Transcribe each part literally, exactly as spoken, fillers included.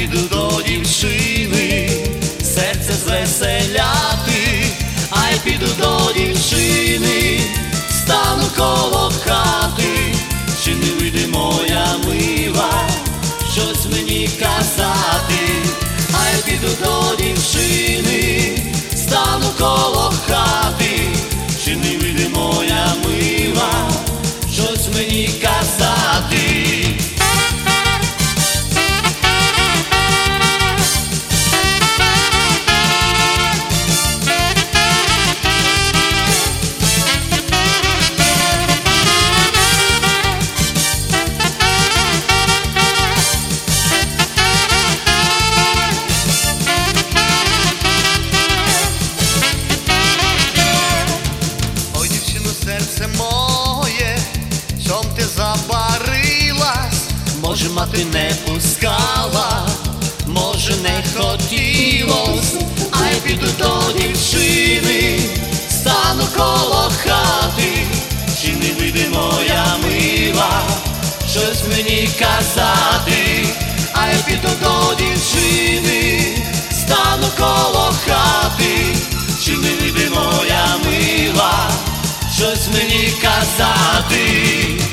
піду до дівчини, серце звеселяти, а я піду до дівчини, стану коло хати, чи не вийде моя мила, щось мені казати, а я піду до дівчини, стану коло хати, чи не вийде моя мила, щось мені казати. Серце моє, чом ти забарилась? Може, мати не пускала, може, не хотілось, а я піду до дівчини, стану коло хати, чи не вийде моя мила, щось мені казати, а я піду до дівчини, стану коло хати, чи не вийде моя мила, щось мені казати.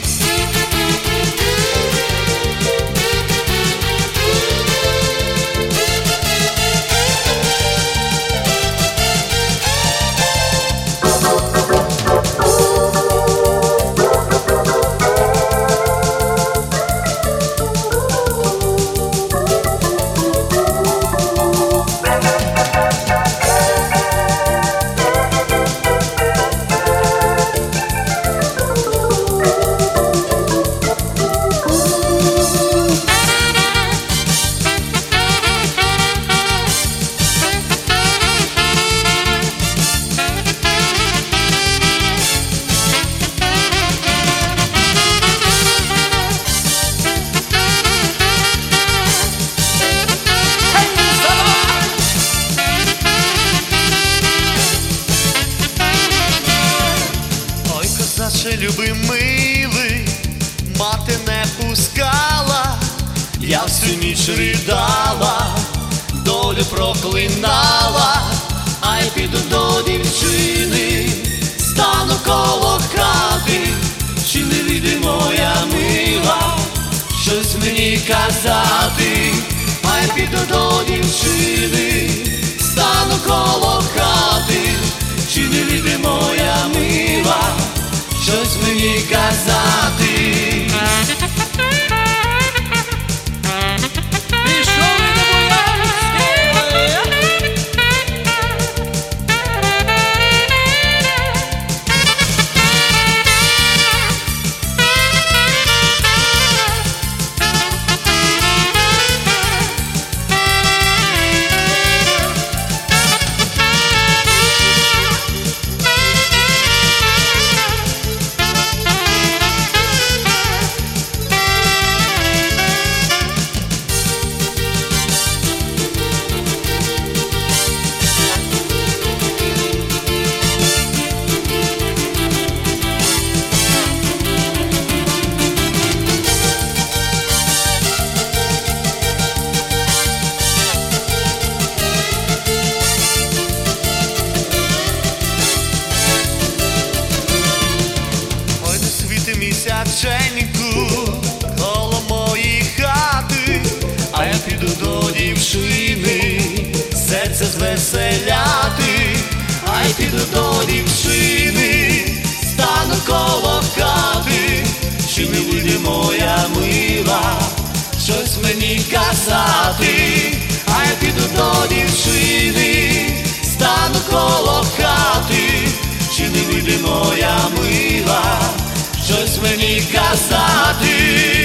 Наше люби милий, мати не пускала, я всю ніч ридала, долю проклинала, а я піду до дівчини, стану коло хати, чи не вийде моя мила, щось мені казати, а я піду до дівчини, стану коло хати, чи не вийде моя мила, щось мені казати. Місяченьку коло моєї хати, а я піду до дівчини, серце звеселяти, а я піду до дівчини, стану коло хати, чи не вийде моя мила, щось мені казати, а я піду до дівчини, стану коло хати, чи не вийде моя мила, щось мені казати.